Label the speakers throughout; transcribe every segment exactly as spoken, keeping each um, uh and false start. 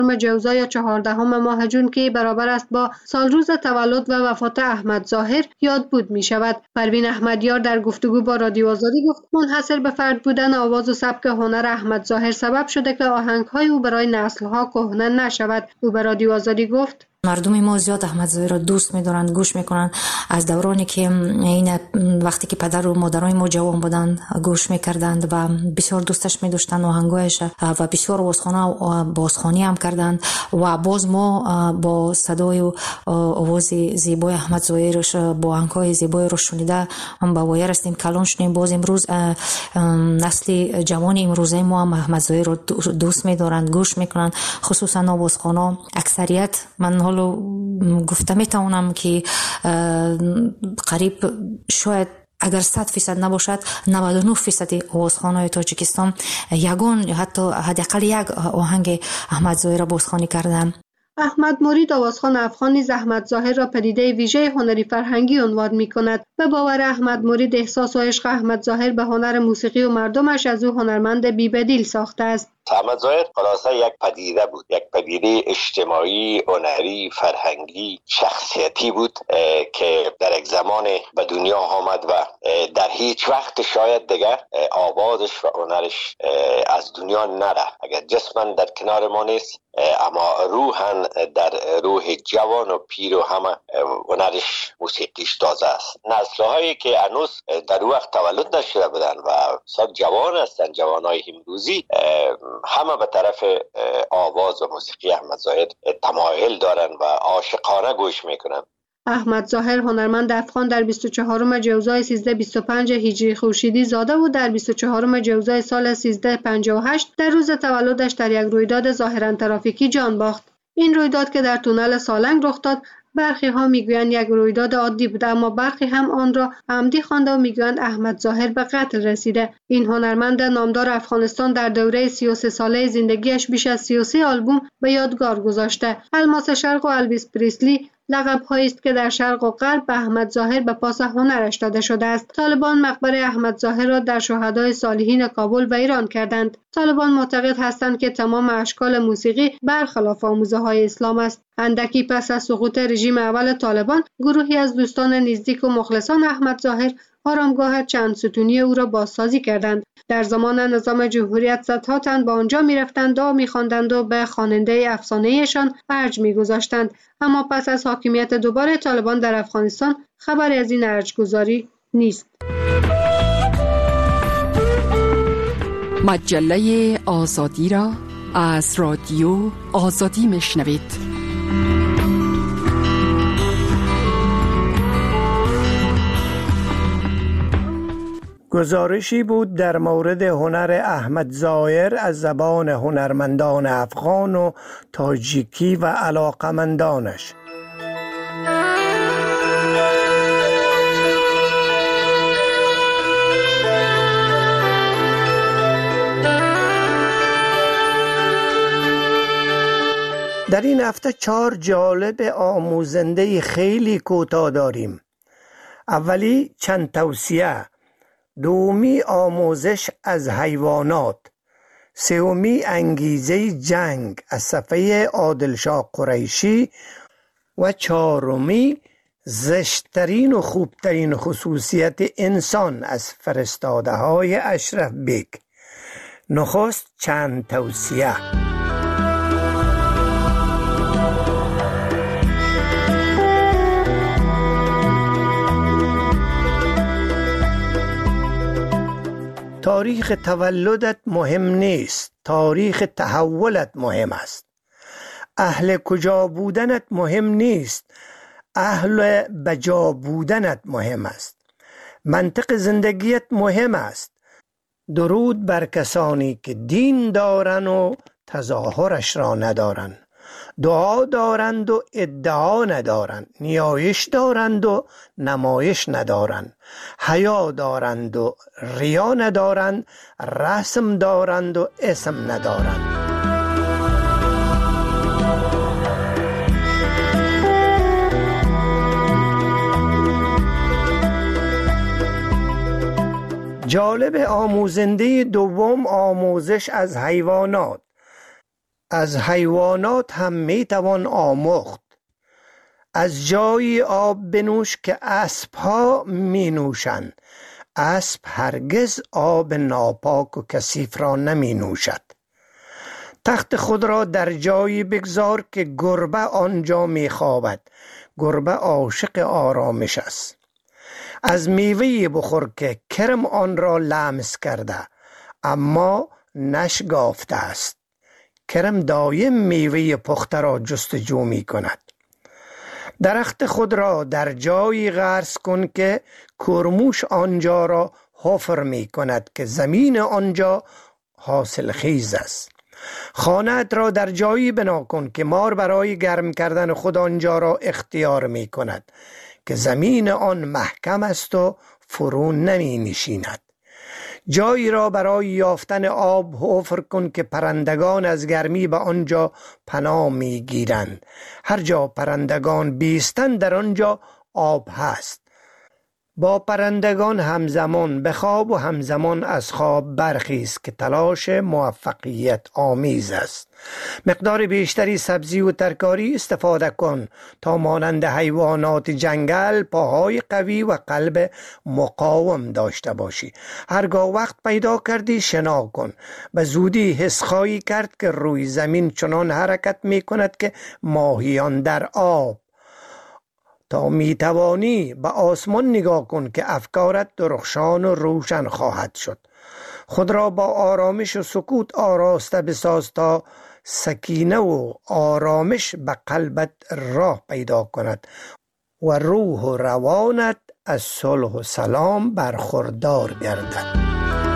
Speaker 1: جوزا یا چهاردهم ماه جون که برابر است با سال روز تولد و وفات احمد ظاهر یاد بود می شود. پروین احمدیار در گفتگو با رادیو آزادی گفت منحصر به فرد بودن آواز و سبک هنر احمد ظاهر سبب شده که آهنگ‌های او برای نسل‌ها کهنه نشود. او به رادیو آزادی گفت
Speaker 2: مردم ما زیاد احمد ظاهر را دوست می‌دارند، گوش می‌کنند. از دورانی که این وقتی که پدر و مادرای ما جوان بودند گوش می‌کردند و بسیار دوستش می‌داشتند آهنگایش و بسیار بازخوانی و بازخوانی هم کردند و باز ما با صدای و آواز زیبای احمد ظاهر با آهنگ‌های زیبای رو شنیده با وای رسیدیم کلان شدیم. باز امروز نسل جوان امروزه ما هم احمد ظاهر رو دوست می‌دارند، گوش می‌کنند، خصوصا بازخوانا. اکثریت من حالا گفته میتونم که قریب شاید اگر صد فیصد نباشد نود و نه فیصد آوازخوان‌های تاجیکستان یگان یا حتی حداقل یک آهنگ احمد ظاهر بازخوانی کردند.
Speaker 1: احمد مرید آوازخوان افغان نیز احمد ظاهر را پدیده ویژه هنری فرهنگی عنوان می‌کند. به باور احمد مرید احساس و عشق احمد ظاهر به هنر موسیقی و مردمش از او هنرمند بی‌بدیل ساخته است.
Speaker 3: احمد ظاهر خلاصه یک پدیده بود، یک پدیده اجتماعی، هنری، فرهنگی، شخصیتی بود که در یک زمان به دنیا آمد و در هیچ وقت شاید دیگر آوازش و هنرش از دنیا نره. اگر جسماً در کنار ما نیست اما روحاً در روح جوان و پیر و همه هنرش موسیقیش تازه است. نسل‌هایی که هنوز در وقت تولد نشده بودن و سب جوان هستند، جوانای امروزی، همه به طرف آواز و موسیقی احمد ظاهر تمایل دارن و عاشقانه گوش میکنن.
Speaker 1: احمد ظاهر هنرمند افغان در بیست و چهارم جوزای سیزده بیست و پنج هجری خورشیدی زاده و در بیست و چهارم جوزای سال سیزده پنجاه و هشت در روز تولدش در یک رویداد ظاهراً ترافیکی جان باخت. این رویداد که در تونل سالنگ رخ داد، برخی ها میگویند یک رویداد عادی بوده اما برخی هم آن را عمدی خوانده و میگویند احمد ظاهر به قتل رسیده. این هنرمند نامدار افغانستان در دوره سی و سه ساله زندگیش بیش از سی و سه آلبوم به یادگار گذاشته. الماس شرق و الویس پریسلی لقب‌هایی است که در شرق و غرب به احمد ظاهر به پاس هنرش داده شده است. طالبان مقبره احمد ظاهر را در شهدای صالحین کابل و ایران کردند. طالبان معتقد هستند که تمام اشکال موسیقی برخلاف آموزه‌های اسلام است. اندکی پس از سقوط رژیم اول طالبان، گروهی از دوستان نزدیک و مخلصان احمد ظاهر آرامگاه چند ستونی او را بازسازی کردند. در زمان نظام جمهوریت صدها تن به آنجا می‌رفتند و می‌خواندند و به خواننده افسانه‌ایشان ارج می‌گذاشتند. اما پس از حاکمیت دوباره طالبان در افغانستان خبری از این ارج‌گذاری نیست.
Speaker 4: مجله آزادی را از رادیو آزادی میشنوید.
Speaker 5: گزارشی بود در مورد هنر احمد ظاهر از زبان هنرمندان افغان و تاجیکی و علاقمندانش. در این هفته چهار جالب آموزنده خیلی کوتاه داریم. اولی چند توصیه، دومی آموزش از حیوانات، سومی انگیزه جنگ از صفحه عادلشاه قریشی و چهارمی زشترین و خوبترین خصوصیت انسان از فرستاده های اشرف بیگ. نخست چند توصیه. تاریخ تولدت مهم نیست، تاریخ تحولت مهم است. اهل کجا بودنت مهم نیست، اهل بجا بودنت مهم است. منطق زندگیت مهم است. درود بر کسانی که دین دارند و تظاهرش را ندارند، دعا دارند و ادعا ندارند، نیایش دارند و نمایش ندارند، حیا دارند و ریا ندارند، رسم دارند و اسم ندارند. جالب آموزنده دوم، آموزش از حیوانات. از حیوانات هم می توان آموخت. از جای آب بنوش که اسب ها می نوشند. اسب هرگز آب ناپاک و کثیف را نمی نوشد. تخت خود را در جایی بگذار که گربه آنجا می خوابد. گربه عاشق آرامش است. از میوه بخور که کرم آن را لمس کرده اما نشگافته است. کرم دایم میوه پخته را جستجو می کند. درخت خود را در جایی غرس کن که کرموش آنجا را حفر می کند که زمین آنجا حاصل خیز است. خانه‌ات را در جایی بنا کن که مار برای گرم کردن خود آنجا را اختیار می کند که زمین آن محکم است و فرو نمی نشیند. جایی را برای یافتن آب حفر کن که پرندگان از گرمی به آنجا پناه می گیرند. هر جا پرندگان بیستند در آنجا آب هست. با پرندگان همزمان بخواب و همزمان از خواب برخیز که تلاش موفقیت آمیز است. مقدار بیشتری سبزی و ترکاری استفاده کن تا مانند حیوانات جنگل پاهای قوی و قلب مقاوم داشته باشی. هرگاه وقت پیدا کردی شنا کن. به زودی حس خواهی کرد که روی زمین چنان حرکت می کند که ماهیان در آب. تا می توانی به آسمان نگاه کن که افکارت درخشان و روشن خواهد شد. خود را با آرامش و سکوت آراسته بساز تا سکینه و آرامش به قلبت راه پیدا کند و روح و روانت از صلح و سلام برخوردار گردد.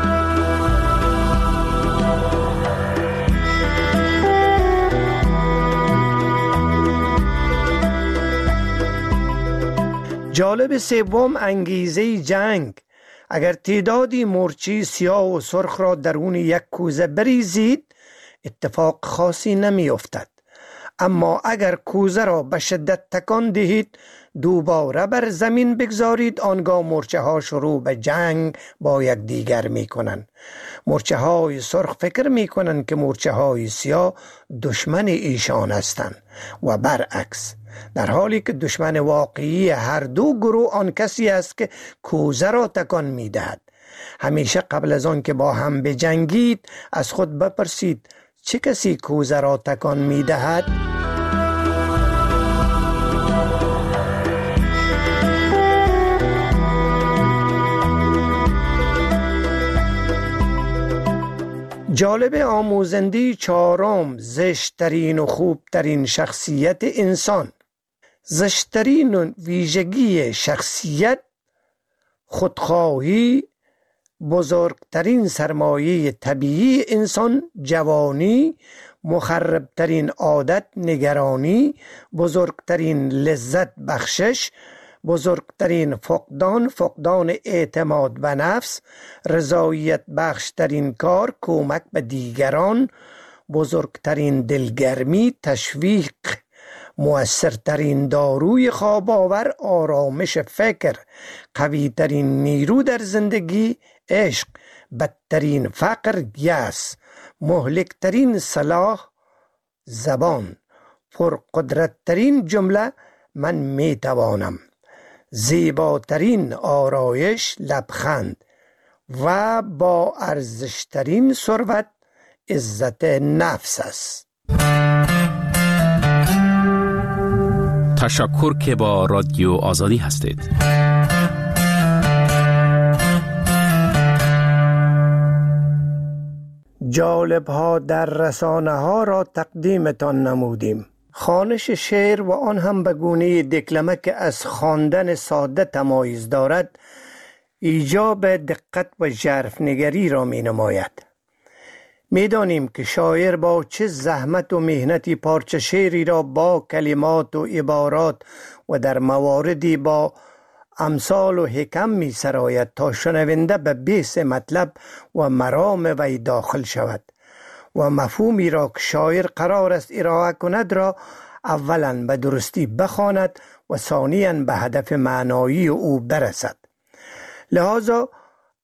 Speaker 5: جالب سوم انگیزه جنگ. اگر تعدادی مورچه سیاه و سرخ را درون یک کوزه بریزید اتفاق خاصی نمی افتد. اما اگر کوزه را به شدت تکان دهید دوباره بر زمین بگذارید آنگاه مورچه ها شروع به جنگ با یک دیگر می کنند. مورچه های سرخ فکر می کنند که مورچه های سیاه دشمن ایشان هستند و برعکس، در حالی که دشمن واقعی هر دو گروه آن کسی است که کوزه را تکان می دهد. همیشه قبل از آن که با هم بجنگید از خود بپرسید چه کسی کوزه را تکان می دهد؟ جالب آموزنده چهارم، زشترین و خوبترین شخصیت انسان. زشترین ویژگی شخصیت خودخواهی، بزرگترین سرمایه طبیعی انسان جوانی، مخربترین عادت نگرانی، بزرگترین لذت بخشش، بزرگترین فقدان فقدان اعتماد به نفس، رضایت بخشترین کار کمک به دیگران، بزرگترین دلگرمی تشویق، مؤثرترین داروی خواب آور آرامش فکر، قویترین نیرو در زندگی عشق، بدترین فقر یأس، مهلکترین سلاح زبان، پرقدرتترین جمله من می توانم، زیباترین آرایش لبخند و با ارزشترین ثروت عزت نفس است.
Speaker 6: تشکر که با رادیو آزادی هستید.
Speaker 5: جالب ها در رسانه ها را تقدیمتان نمودیم. خوانش شعر و آن هم به گونه دکلمه که از خواندن ساده تمایز دارد ایجاب دقت و ژرف‌نگری را می نماید. می دانیم که شاعر با چه زحمت و مهنتی پارچه شعری را با کلمات و عبارات و در مواردی با امثال و حکم می سراید تا شنونده به بیس مطلب و مرام وی داخل شود و مفهومی را که شاعر قرار است ارائه کند را اولا به درستی بخواند و ثانیاً به هدف معنایی او برسد. لذا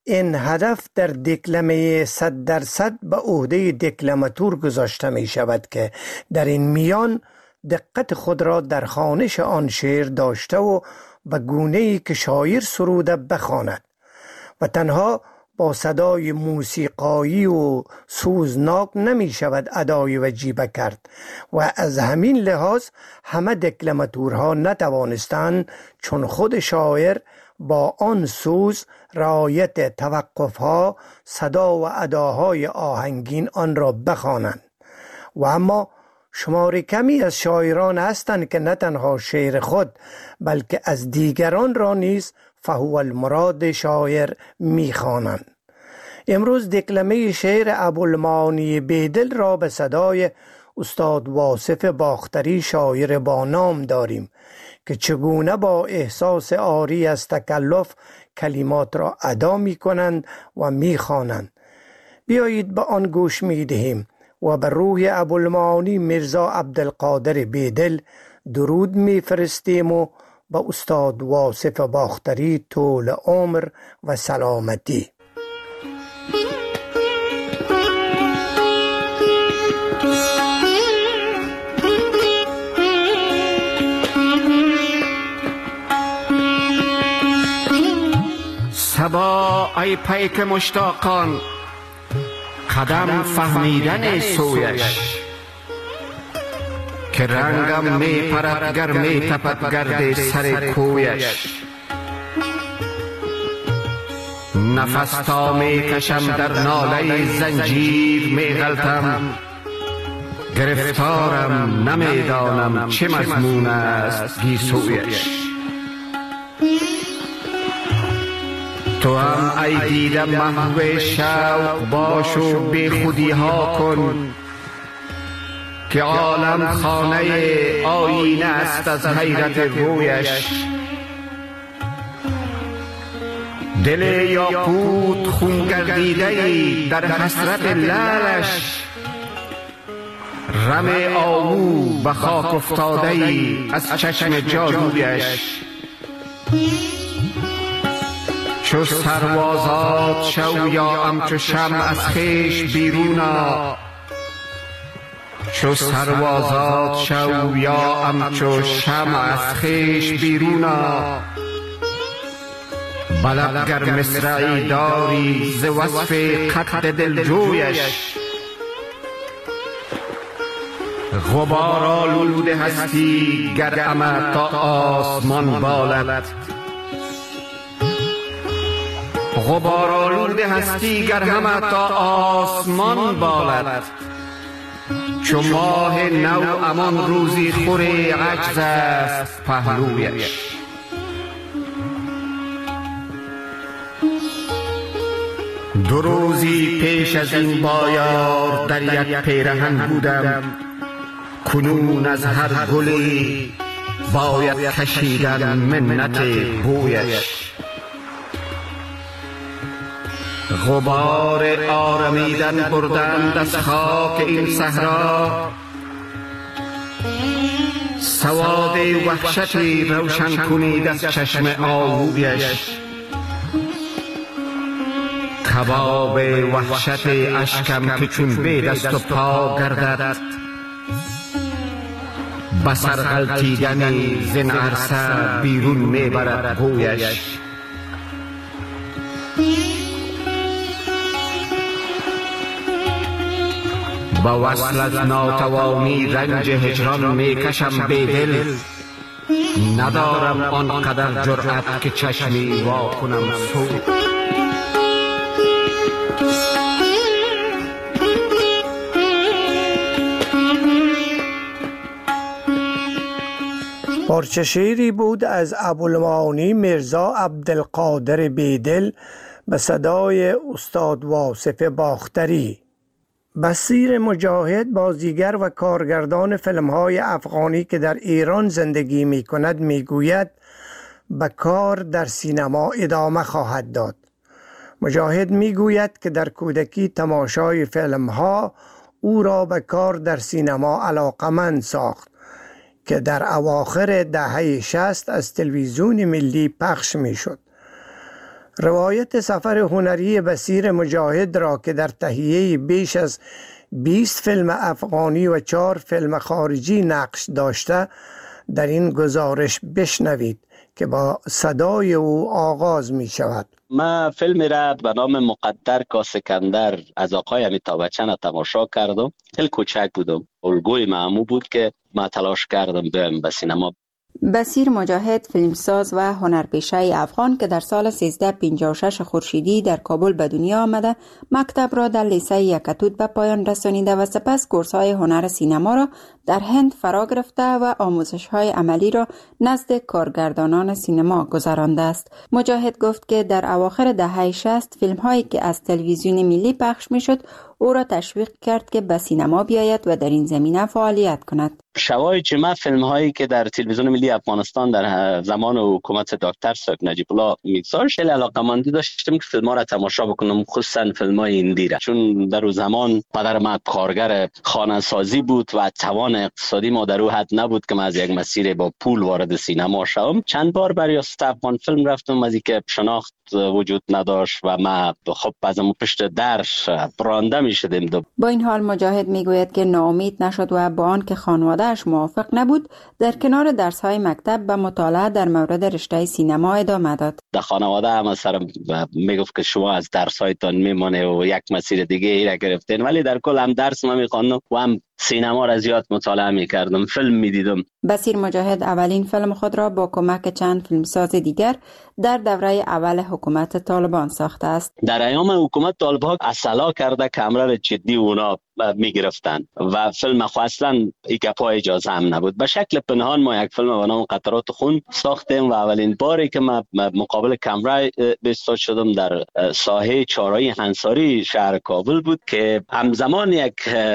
Speaker 5: این هدف در دکلمه صد درصد به عهده دکلماتور گذاشته می شود که در این میان دقت خود را در خوانش آن شعر داشته و به گونه‌ای که شاعر سروده بخواند و تنها با صدای موسیقایی و سوزناک نمی شود ادای وجیبه کرد و از همین لحاظ همه دکلماتورها نتوانستند چون خود شاعر با آن سوز رعایت توقفها صدا و اداهای آهنگین آن را بخوانند. و اما شمار کمی از شاعران هستند که نه تنها شعر خود بلکه از دیگران را نیز فهو المراد شاعر میخوانند. امروز دکلمه شعر ابوالمعانی بیدل را به صدای استاد واصف باختری شاعر با نام داریم که چگونه با احساس عاری از تکلف کلمات را ادا می کنند و می خوانند. بیایید به آن گوش می دهیم و به روح ابوالمعانی میرزا عبدالقادر بیدل درود می فرستیم و به استاد واصف باختری طول عمر و سلامتی.
Speaker 7: صبا ای پیک مشتاقان قدم فهمیدن سویش که رنگم می پرد گر می تپد گرد سر کویش. نفس تا می کشم در ناله زنجیر می غلطم گرفتارم نمیدانم چه مضمون است گیسویش. تو هم ای دیده محو شوق باش و بی خودی ها کن که عالم خانه آینه است از حیرت رویش. دل یاقوت خون گردیده در حسرت لالش رم آهو به خاک افتاده از چشم جادویش. چو سروازات شو یا همچو شمع از خویش بیرونا چو سروازات شو یا همچو شمع از خویش بیرونا بلد گر مصرعی داری ز وصف قد دلجویش. غبار آلود هستی گر همه تا آسمان بالد غبار آلود هستی گر همه تا آسمان بالد. چو ماه نو امان روزی خوری عجز است پهلویش. دو روزی پیش از این بایار در یک پیرهن بودم کنون از هر گلی باید کشیدن منت بویش. غبار آرمیدن بردند از خاک این صحرا سواد وحشتی روشن کنید از چشم آهویش. کباب وحشت اشکم که چون به دست و پا گردد بسر غلطیدنی زین عرصه بیرون میبرد گویش. با وصل از ناتوانی رنج هجران میکشم بیدل ندارم آنقدر جرأت که چشمی وا کنم سو.
Speaker 5: پارچه شعری بود از ابوالمعانی میرزا عبدالقادر بیدل به صدای استاد واصف باختری. بصیر مجاهد بازیگر و کارگردان فیلم‌های افغانی که در ایران زندگی می کند می گوید به کار در سینما ادامه خواهد داد. مجاهد می گوید که در کودکی تماشای فیلم‌ها او را به کار در سینما علاقمند ساخت که در اواخر دهه شصت از تلویزیون ملی پخش می شد. روایت سفر هنری بصیر مجاهد را که در تهیه بیش از بیست فیلم افغانی و چهار فیلم خارجی نقش داشته در این گزارش بشنوید که با صدای او آغاز می شود.
Speaker 8: ما فیلمی را به نام مقدر کا سکندر از آقای امیتاب بچن تماشا کردم. خیلی کوچک بودم. الگوی معمول بود که ما تلاش کردم برم به سینما.
Speaker 9: بصیر مجاهد فیلمساز و هنرپیشه افغان که در سال سیزده پنجاه و شش خورشیدی در کابل به دنیا آمده، مکتب را در لیسه یکتوت به پایان رسانیده و سپس کورس‌های هنر سینما را در هند فرا گرفته و آموزش‌های عملی را نزد کارگردانان سینما گذرانده است. مجاهد گفت که در اواخر دهه شصت فیلم‌هایی که از تلویزیون ملی پخش می‌شد او را تشویق کرد که به سینما بیاید و در این زمینه فعالیت کند.
Speaker 8: شوای جمع فیلم هایی که در تلویزیون ملی افغانستان در زمان حکومت دکتر سید نجیب الله میگذاشت، خیلی علاقه‌مندی داشتم که فیلم ها را تماشا بکنم، خصوصا فیلم های هندی را، چون در اون زمان پدر من کارگر خانه‌سازی بود و توان اقتصادی ما در اون حد نبود که من از یک مسیر با پول وارد سینما شوم. چند بار برای ریاست افغان فیلم رفتم، از اینکه شناخت وجود نداشت و ما خب از اون پشت در برانده میشدیم.
Speaker 9: با این حال مجاهد میگوید که ناامید نشد و با آنکه خانواده‌اش موافق نبود در کنار درس‌های مکتب به مطالعه در مورد رشته سینما ادامه داد.
Speaker 8: در خانواده هم سر میگفت که شما از درس‌هایتان میمونه و یک مسیر دیگه ای را گرفتین، ولی در کل هم درس ما میخواندم و هم سینما را زیاد مطالعه میکردم، فیلم میدیدم.
Speaker 9: بصیر مجاهد اولین فیلم خود را با کمک چند فیلمساز دیگر در دوره اول حکومت طالبان ساخته است.
Speaker 8: در ایام حکومت طالبان اصلا کرده کامرا جدی اونا میگرفتن و فیلم خو اصلا ایگپا اجازه هم نبود. به شکل پنهان ما یک فیلم به نام قطرات خون ساختیم و اولین باری که ما مقابل کامرا بایستاده شدم در ساحه چهارراه انصاری شهر کابل بود که همزمان یک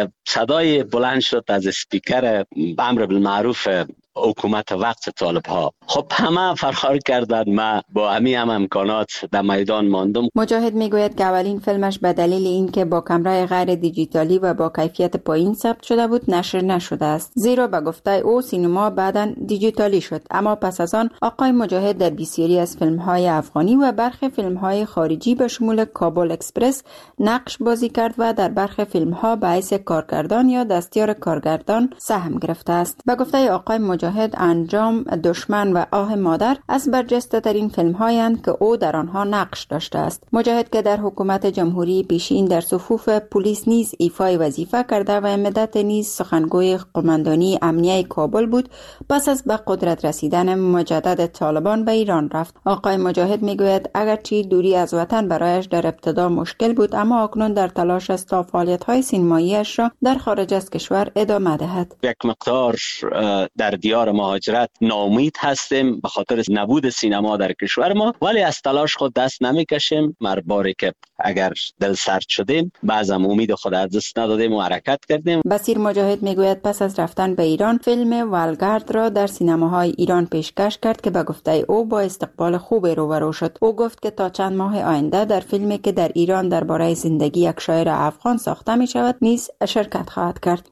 Speaker 8: صدای بلند شد از اسپیکر امر بالمعروف حکومت وقت طالب ها. خب همه فرار کردند، ما با همین هم امکانات در میدان ماندم.
Speaker 9: مجاهد میگوید که اولین فیلمش به دلیل اینکه با کامرای غیر دیجیتالی و با کیفیت پایین ثبت شده بود نشر نشده است، زیرا به گفته او سینما بعداً دیجیتالی شد. اما پس از آن آقای مجاهد در بسیاری از فیلم‌های افغانی و برخی فیلم‌های خارجی به شمول کابل اکسپرس نقش بازی کرد و در برخی فیلم‌ها به حیث کارگردان یا دستیار کارگردان سهم گرفته است. به گفته آقای مجاهد انجام، دشمن و آه مادر از برجسته ترین فیلم هایند که او در آنها نقش داشته است. مجاهد که در حکومت جمهوری پیشین در صفوف پلیس نیز ایفای وظیفه کرده و مدت نیز سخنگوی قماندانی امنیه کابل بود، پس از به قدرت رسیدن مجدد طالبان به ایران رفت. آقای مجاهد میگوید اگرچه دوری از وطن برایش در ابتدا مشکل بود، اما اکنون در تلاش است تا فعالیت های سینماییش را در خارج از کشور ادامه دهد.
Speaker 8: یک مقدار در دیار مهاجرت ناامید هستیم به خاطر نبود سینما در کشور ما، ولی از تلاش خود دست نمیکشیم. مرباری که اگر دل سرد شدیم بعضم امید خود از دست ندادیم و حرکت کردیم.
Speaker 9: بصیر مجاهد میگوید پس از رفتن به ایران فیلم ولگرد را در سینماهای ایران پیشکش کرد که به گفته او با استقبال خوبی روبرو شد. او گفت که تا چند ماه آینده در فیلمی که در ایران درباره زندگی یک شاعر افغان ساخته می شود نیز شرکت خواهد کرد.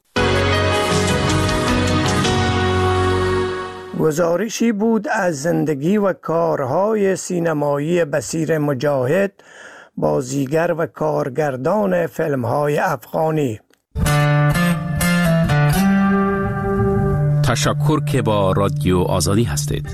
Speaker 5: گزارشی بود از زندگی و کارهای سینمایی بصیر مجاهد، بازیگر و کارگردان فیلم‌های افغانی.
Speaker 6: تشکر که با رادیو آزادی هستید.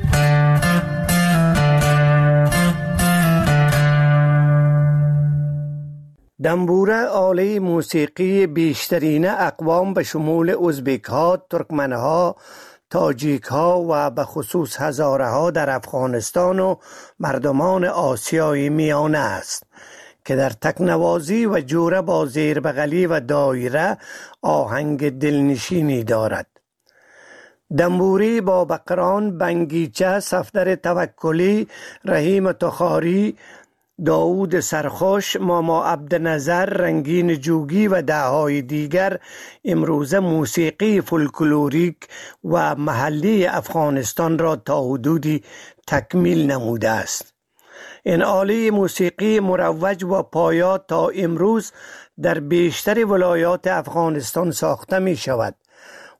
Speaker 5: دنبوره آله موسیقی بیشترین اقوام به شمول ازبک‌ها، ترکمن‌ها، تاجیک ها و به خصوص هزاره ها در افغانستان و مردمان آسیای میانه است که در تکنوازی و جوره با زیربغلی و دایره آهنگ دلنشینی دارد. دنبوری با بقران، بنگیچه، صفدر توکلی، رحیم تخاری، داود سرخوش، ماما عبدنظر، رنگین جوگی و دههای دیگر امروزه موسیقی فولکلوریک و محلی افغانستان را تا حدودی تکمیل نموده است. این آله موسیقی مروج و پایه تا امروز در بیشتر ولایات افغانستان ساخته می شود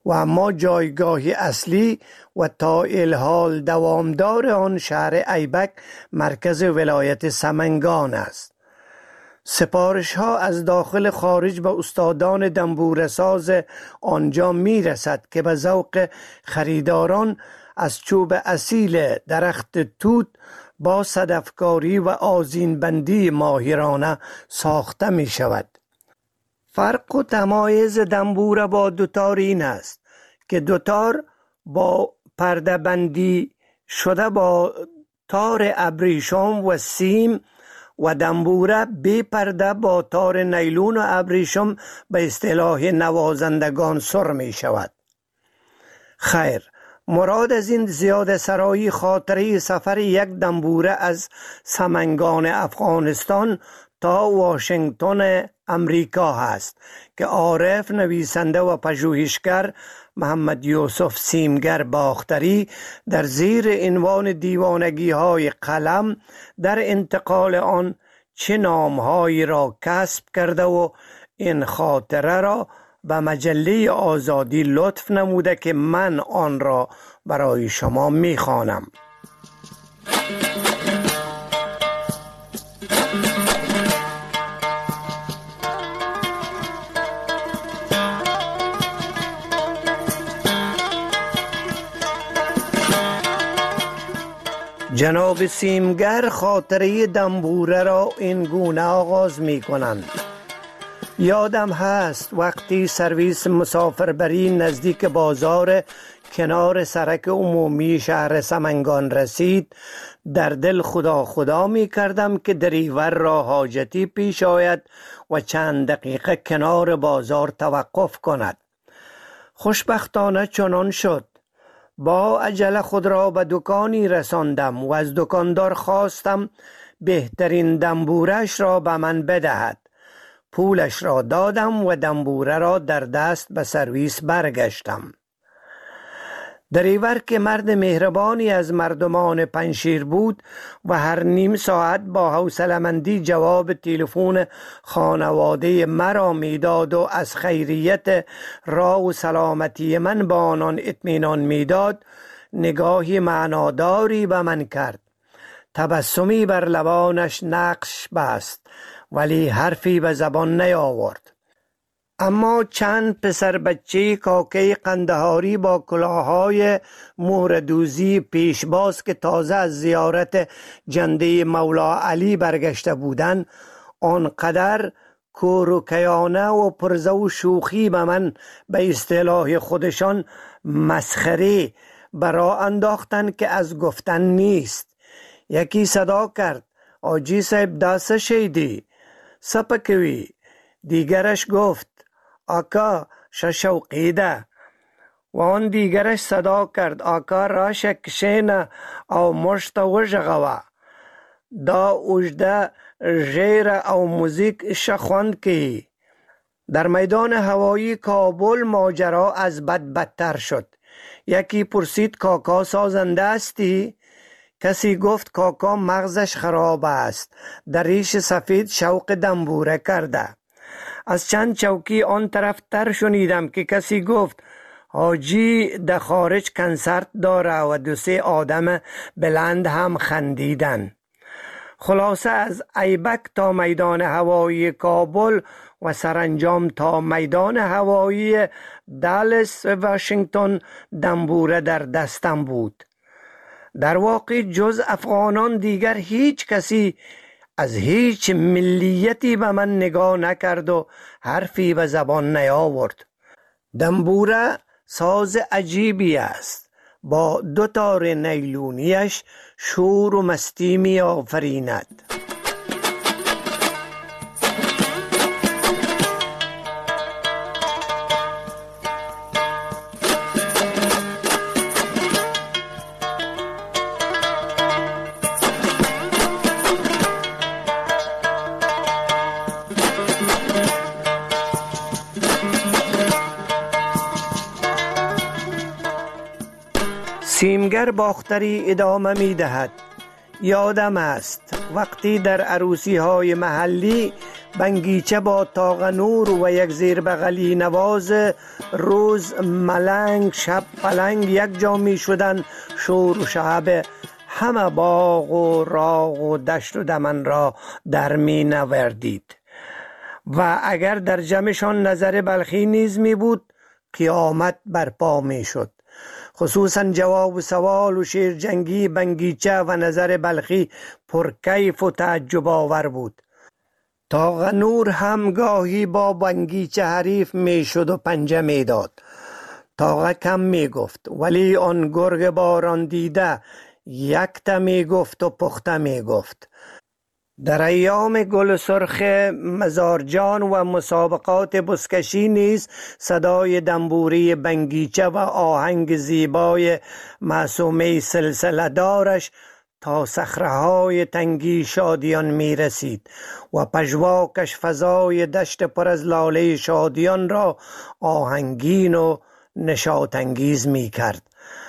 Speaker 5: و اما جایگاه اصلی و تا الحال دوامدار آن شهر ایبک مرکز ولایت سمنگان است. سپارش ها از داخل خارج به استادان دنبوره ساز آنجا می رسد که به ذوق خریداران از چوب اصیل درخت توت با صدفکاری و آذین بندی ماهرانه ساخته می شود. فرق و تمایز دنبوره با دوتار این است که دوتار با پرده بندی شده با تار ابریشم و سیم و دنبوره بی پرده با تار نیلون و ابریشم به اصطلاح نوازندگان سر می شود. خیر، مراد از این زیاده سرایی خاطره سفر یک دنبوره از سمنگان افغانستان تا واشنگتن امریکا هست که عارف نویسنده و پژوهشگر محمد یوسف سیمگر باختری در زیر عنوان دیوانگی های قلم در انتقال آن چه نامهایی را کسب کرده و این خاطره را به مجله آزادی لطف نموده که من آن را برای شما میخوانم. جناب سیمگر خاطره دنبوره را این گونه آغاز می کنند. یادم هست وقتی سرویس مسافربری نزدیک بازار کنار سرک عمومی شهر سمنگان رسید، در دل خدا خدا می کردم که دریور را حاجتی پیش آید و چند دقیقه کنار بازار توقف کند. خوشبختانه چنان شد. با عجله خود را به دکانی رساندم و از دکاندار خواستم بهترین دنبورش را به من بدهد. پولش را دادم و دنبوره را در دست به سرویس برگشتم. دریور که مرد مهربانی از مردمان پنشیر بود و هر نیم ساعت با حوصله‌مندی جواب تلفن خانواده مرا میداد و از خیریت راه و سلامتی من با آنان اطمینان میداد، نگاهی معناداری به من کرد. تبسمی بر لبانش نقش بست ولی حرفی به زبان نیاورد. اما چند پسر بچه کاکه قندهاری با کلاههای مهردوزی پیشباز که تازه از زیارت جنده مولا علی برگشته بودند، آنقدر کوروکیانه و پرزه و شوخی به من به اصطلاح خودشان مسخره برا انداختند که از گفتن نیست. یکی صدا کرد: آجی صاحب داسه شیدی سپکوی. دیگرش گفت: آقا ششوقیده. و آن دیگرش صدا کرد: آقا راشه کشینه او مشت وژغوه. دا اوجده ژیره او موزیک شخوند کی. در میدان هوایی کابل ماجرا از بد بدتر شد. یکی پرسید: کاکا سازنده استی؟ کسی گفت: کاکا مغزش خراب است، در ریش سفید شوق دنبوره کرده. از چند چوکی آن طرف تر شنیدم که کسی گفت: حاجی در خارج کنسرت داره و دو سه آدم بلند هم خندیدن. خلاصه از ایبک تا میدان هوایی کابل و سرانجام تا میدان هوایی دالاس و واشنگتن دنبوره در دستم بود. در واقع جز افغانان دیگر هیچ کسی از هیچ ملیتی به من نگاه نکرد و حرفی به زبان نیاورد. دنبوره ساز عجیبی است. با دو تار نیلونیش شور و مستی می آفریند. سیمگر باختری ادامه می دهد: یادم است وقتی در عروسی های محلی بنگیچه با طاق نور و یک زیر بغلی نواز، روز ملنگ شب پلنگ یک جا می شدن، شور و شعب همه باغ و راغ و دشت و دمن را در می نوردید. و اگر در جمعشان نظر بلخی نیز می بود، قیامت برپا می شد. خصوصا جواب و سوال و شعر جنگی بنگیچه و نظر بلخی پرکیف و تعجب آور بود. طاق نور هم گاهی با بنگیچه حریف می شد و پنجه می داد. طاق کم می گفت، ولی آن گرگ باران دیده یکتا می گفت و پخته می گفت. در ایام گل سرخ مزارجان و مسابقات بزکشی نیز صدای دنبوری بنگیچه و آهنگ زیبای معصومه سلسله دارش تا صخره‌های تنگی شادیان می رسید و پژواکش فضای دشت پر از لاله شادیان را آهنگین و نشاط انگیز می کرد.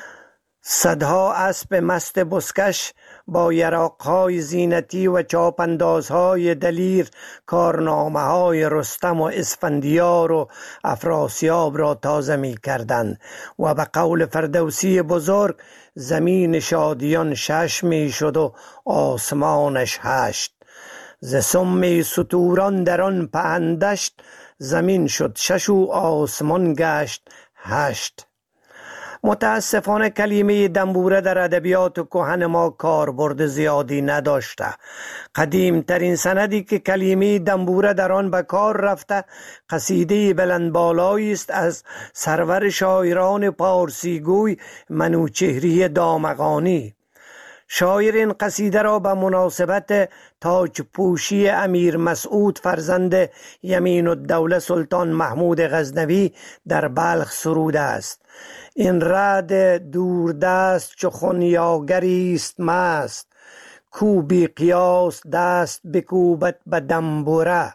Speaker 5: صدها اسب مست بزکش با یراقهای زینتی و چاپندازهای دلیر کارنامه‌های رستم و اسفندیار و افراسیاب را تازه می کردند و به قول فردوسی بزرگ زمین شادیان شش می شد و آسمانش هشت. ز سم ستوران در آن پهندشت، زمین شد شش و آسمان گشت هشت. متاسفانه کلمه دنبوره در ادبیات کهن ما کاربرد زیادی نداشته. قدیم ترین سندی که کلمه دنبوره در آن به کار رفته قصیده بلندبالایی است از سرور شاعران پارسیگوی منوچهری دامغانی. شاعر این قصیده را به مناسبت تاج پوشی امیر مسعود فرزند یمین الدوله سلطان محمود غزنوی در بلخ سروده است. این رد دوردست چو خنیاگری است مست، کو بی قیاس دست بکوبد به دنبوره.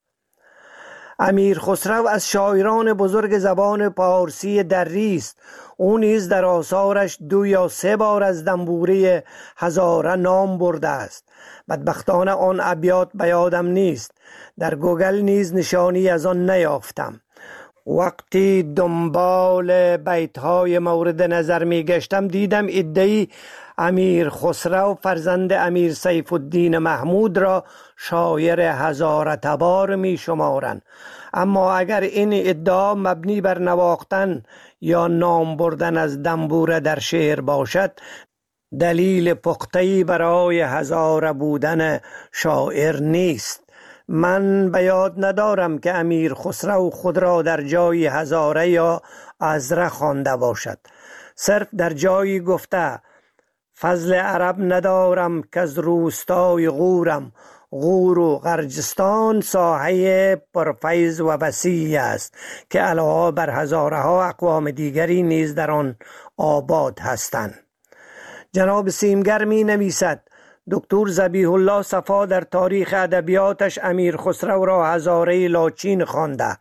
Speaker 5: امیر خسرو از شاعران بزرگ زبان پارسی دری است. او نیز در آثارش دو یا سه بار از دنبوره هزاره نام برده است. بدبختانه آن ابیات به یادم نیست. در گوگل نیز نشانی از آن نیافتم. وقتی دنبال بیتهای مورد نظر می گشتم دیدم ادعی امیر خسرو فرزند امیر سیف الدین محمود را شاعر هزاره تبار می شمارند. اما اگر این ادعا مبنی بر نواختن یا نام بردن از دنبوره در شعر باشد، دلیل پخته‌ای برای هزاره بودن شاعر نیست. من به یاد ندارم که امیر خسرو خود را در جای هزاره یا ازره خوانده باشد. صرف در جایی گفته فضل عرب ندارم که از روستای غورم، غور و غرجستان ساحه پرفیض و وسیع است که علاوه بر هزاره ها اقوام دیگری نیز در آن آباد هستند. جناب سیمگر می نویسد دکتر ذبیح الله صفا در تاریخ ادبیاتش امیر خسرو را هزاره لاچین خوانده،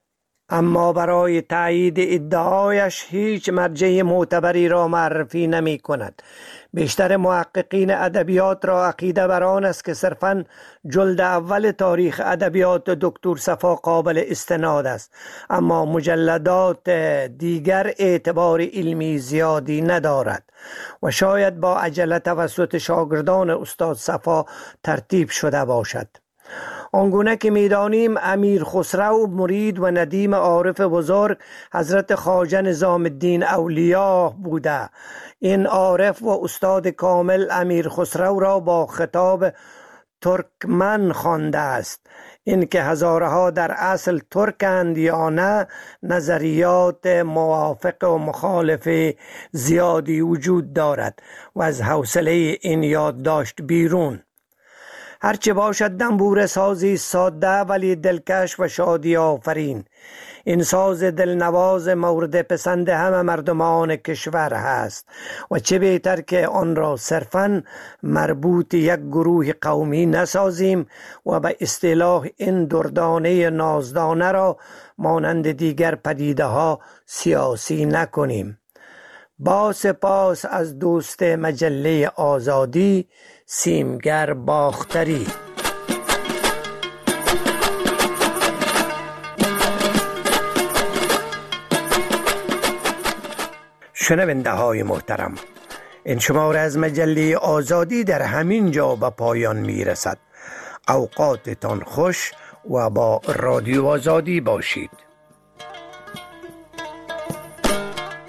Speaker 5: اما برای تایید ادعایش هیچ مرجع معتبری را معرفی نمی کند. بیشتر محققین ادبیات را عقیده بر آن است که صرفاً جلد اول تاریخ ادبیات دکتر صفا قابل استناد است، اما مجلدات دیگر اعتبار علمی زیادی ندارد و شاید با عجله توسط شاگردان استاد صفا ترتیب شده باشد. آنگونه که میدانیم امیر خسرو مرید و ندیم عارف بزرگ حضرت خواجه نظام الدین اولیاء بوده. این عارف و استاد کامل امیر خسرو را با خطاب ترکمن خوانده است. این که هزاره ها در اصل ترکند یا نه، نظریات موافق و مخالف زیادی وجود دارد و از حوصله این یادداشت بیرون. هرچه باشد دنبوره سازی ساده ولی دلکش و شادی آفرین. این ساز دلنواز مورد پسند همه مردمان کشور هست و چه بهتر که آن را صرفاً مربوط یک گروه قومی نسازیم و به اصطلاح این دردانه نازدانه را مانند دیگر پدیده ها سیاسی نکنیم. با سپاس از دوست مجله آزادی، سیمگر باختری. شنونده های محترم، این شماره از مجله آزادی در همین جا به پایان می رسد. اوقاتتان خوش و با رادیو آزادی باشید.